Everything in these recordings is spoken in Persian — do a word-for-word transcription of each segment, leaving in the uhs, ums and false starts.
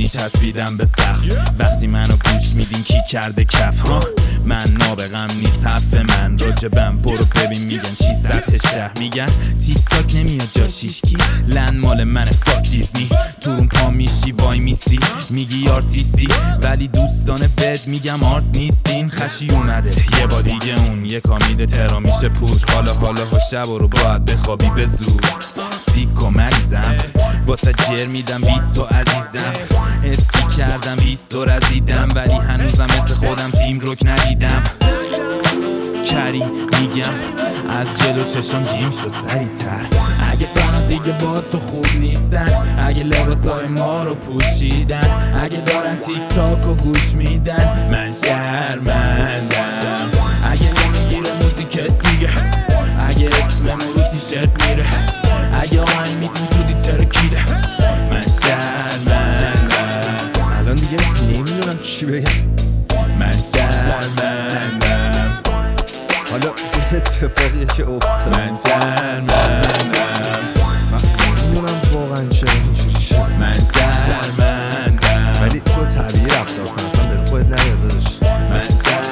میبینی چسبیدم به سقف. وقتی منو گوش میدین کی کرده کف ها، من نابغم نیست حرف من راجبم، برو ببین میگن چی سطح شهر. میگن تیک تاک نمیاد جاش هیچکی، لند مال من فاک دیزنی. تو اون پا میشی وای میستی میگی آرتیستی، ولی دوستان بد میگم آرت نیستین. خشی اومده یه با دیگه اون یکا میده ترا میشه پوچ. حالا حالا ها شب رو باید بخوابی به زود. سیک و مریضم واسه جر میدم بیت تو عزیزم. اسکی کردم بیست و رزیدم، ولی هنوزم مثل خودم تیم رک ندیدم. کریم میگم از جلو چشم جیم شو سریع‌تر. اگه فنا دیگه با تو خوب نیستن، اگه لباسای ما رو پوشیدن، اگه دارن تیک تاک و گوش میدن، من شرمندم. اگه نمیگیره موزیکت دیگه، اگه اسمم رو تیشرت میره، اگه آهنگ میدون زودی ترکیده، من شرمندم. الان دیگه نمیدونم چی بگم، من شرمندم. حالا یه اتفاقیه که افتاد، من شرمندم. من نمیدونم واقعا چرا اینجوری شد، من شرمندم. ولی تو طبیعی رفتار کن، اصلا دل خودت نیار داداش. من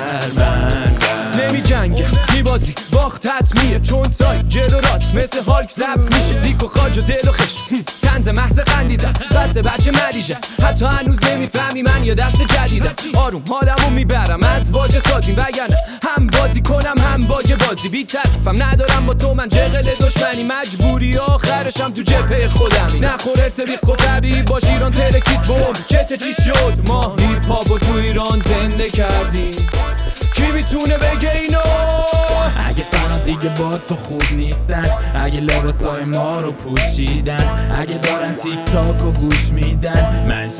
شرمندم. نمی جنگه میبازی باخت حتمیه، چون سای جلورات مثل هالک زبط میشه. دیک و خاج و دل و خشت تنز محض خندیدم، بس بچه مریشه. حتی هنوز نمیفهمی من یه دست جدیدم. آروم حالمو میبرم از واجه سازیم، وگرنه هم بازی کنم هم باجه بازی. بی طرفم ندارم با تو من جغل دشمنی، مجبوری آخرشم تو جبهه خودمی. نخور ارس بیخ خود طبیعی باش، ایران ترکید بوم چته چی شد. ما هیپ هاپو تو ایران زنده کردیم، کی میتونه بگه اینو؟ اگه فنا دیگه با تو خوب نیستن، اگه لباسای ما رو پوشیدن، اگه دارن تیک تاک و گوش میدن، من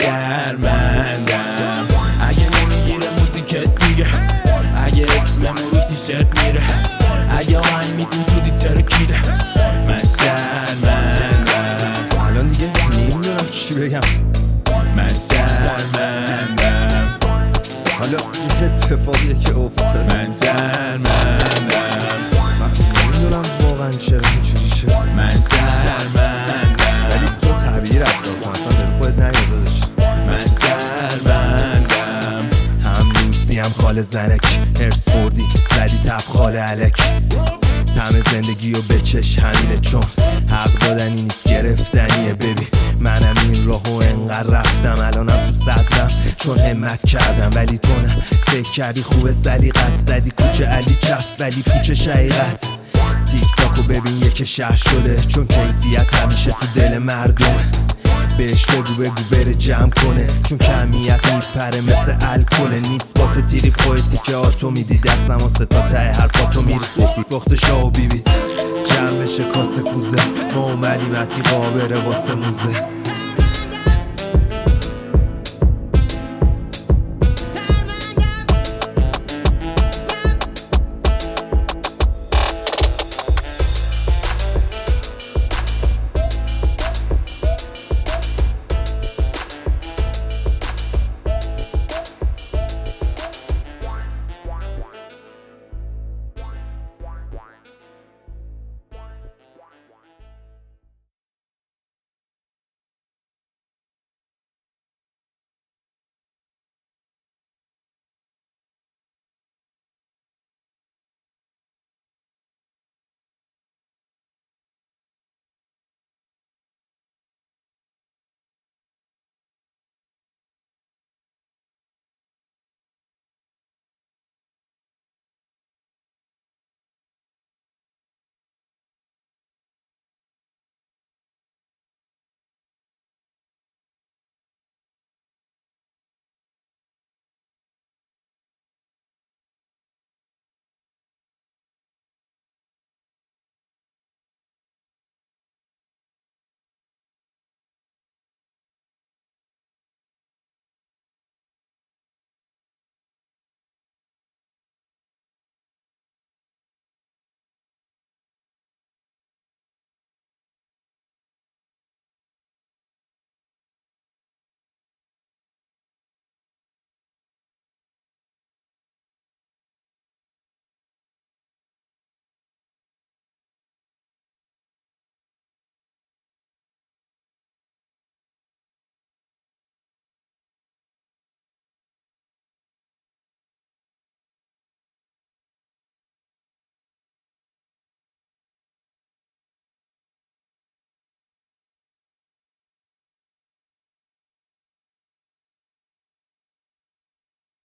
شرمندم. اگه نمیگیره موزیکت دیگه، اگه اسمم رو تیشرت میره، اگه آهنگ میدون زودی ترکیده، من شرمندم. الان دیگه نمیدونم چی بگم، من شرمندم. حالا یه اتفاقیه که افتاد، من شرمندم. من نمیدونم واقعا چرا اینجوری شد، من شرمندم. ولی تو طبیعی رفتار کن، اصلا دل خودت نیار داداش. من شرمندم. هم دوستی هم خال زنک، ارس خوردی زدی تب خال علک. طعم زندگی و بچش همینه، چون حق دادنی نیست گرفتنیه. ببین منم این راهو انقدر رفتم، الانم تو صدرم چون همت کردم. ولی تو نه، فکر کردی خوبه سلیقت، زدی کوچه علی چپ ولی پوچه شقیقت. تیک تاکو ببین یک شهر شده، چون کیفیت همیشه تو دل مردمه. بهش بگو بگو بره جمع کنه، چون کمیت میپره مثل الکله. نیست با تو تیری خودتی که آتو میدی، دستم و ستا ته هر پاتو میری. بخت شاه و بیبیت جمع بشه کاسه کوزه، ما اومدیم عتیقا بره واسه موزه.